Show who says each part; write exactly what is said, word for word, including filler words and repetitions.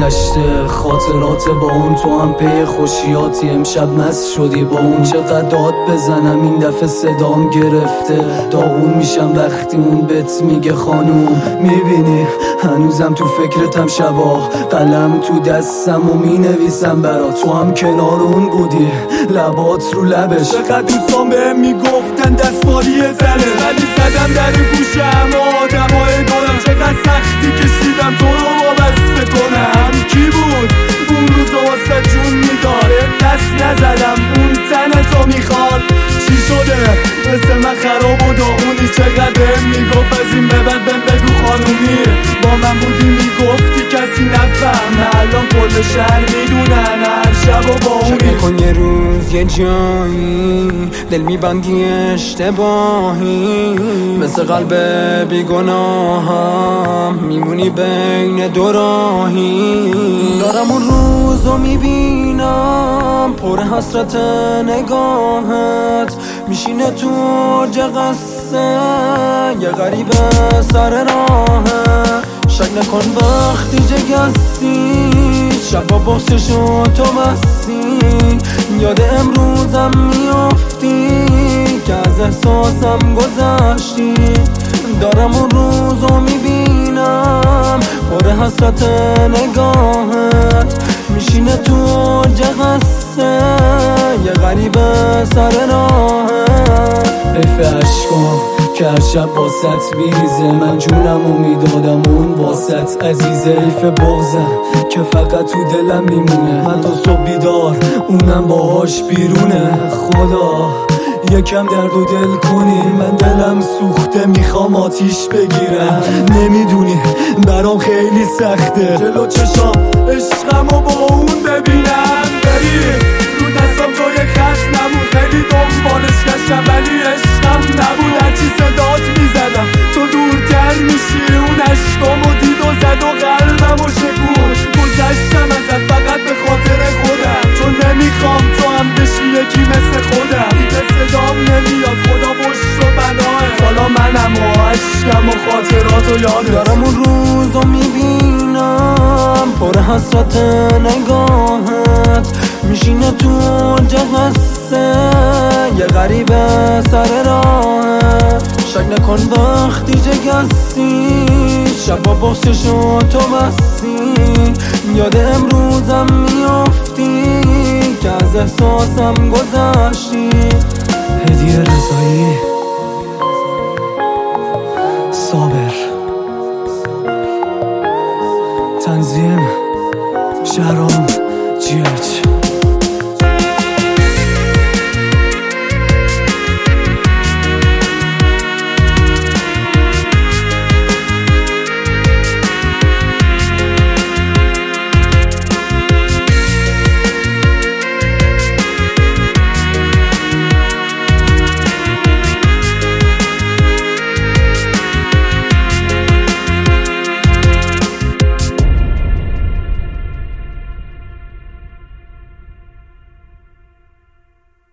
Speaker 1: گذشته، خاطرات با اون تو هم پی خوشیاتی. امشب مست شدی با اون، چقدر داد بزنم این دفعه صدام گرفته. داغون میشم وقتی اون بهت میگه خانوم. میبینی هنوزم تو فکرتم شبا، قلم تو دستم و مینویسم برا. تو هم کنار اون بودی، لبات رو لبش.
Speaker 2: چقدر دوستان بهم میگفتن دستمالی زنه، ولی زدم در گوشم آدمای دارم. چقدر سختی کشیدم تو رو وابسته کنم. کی بود اون روز واسه جون میداره؟ دست نزدم اون تن تو میخواد. چی شده مثل من خراب و داغونی؟ چقدر بهم میگفت از این به بعد بهم بگو خانومی. با من بودی میگفتی کسی نفهمه، الان کل شهر میدونن هر شب و با اونی.
Speaker 3: شک نکن یه روز یه جایی دل میبندی اشتباهی، مثل قلب بیگناهم میمونی بین دو راهی. دارم اون روزو میبینم پر حسرت نگاهت، میشینه تو اوج قصه یه غریبه سر راهه. شک نکن وقتی جگستی شبا بخششو تو مستی، یاد امروزم میافتی که از احساسم گذشتی. دارم اون روزو میبینم پر حسرت نگاهت، میشینه تو اوج قصه یه غریبه سر راهت.
Speaker 1: حیف عشقام که هر شب باست بیریزه، من جونمو میدادم اون باست عزیزه. حیف بغزم که فقط تو دلم میمونه، من تا صبح بیدار اونم باهاش بیرونه. خدا یکم درد و دل کنی، من دلم سوخته میخوام آتیش بگیرم. نمیدونی برام خیلی سخته
Speaker 2: جلو چشام عشقمو با اون ببینم. بری رو دستم جای خط نمون، خیلی دنبالش گشتم ولی عشقم نبود. هرچی صدات میزدم تو دورتر میشی، اون عشقامو دید و زد و قلبمو شکون. گذشتم ازت فقط به خاطر خودم، چون نمیخوام تو هم بشی یکی مثل خودم. دیگه صدام نمیاد خدا پشت و بناه، حالا منم و عشقم و خاطراتو یادت.
Speaker 3: دارم اون روزو میبینم پر حسرت نگاهت، میشینه تو اوج قصه یه غریبه سر راهت. شک نکن وقتی جگستی شبا بخششو تو مستی، یاد امروزم میافتی که از احساسم گذشتی.
Speaker 1: هدیه رضایی، صابر، تنظیم شهرام جی اچ.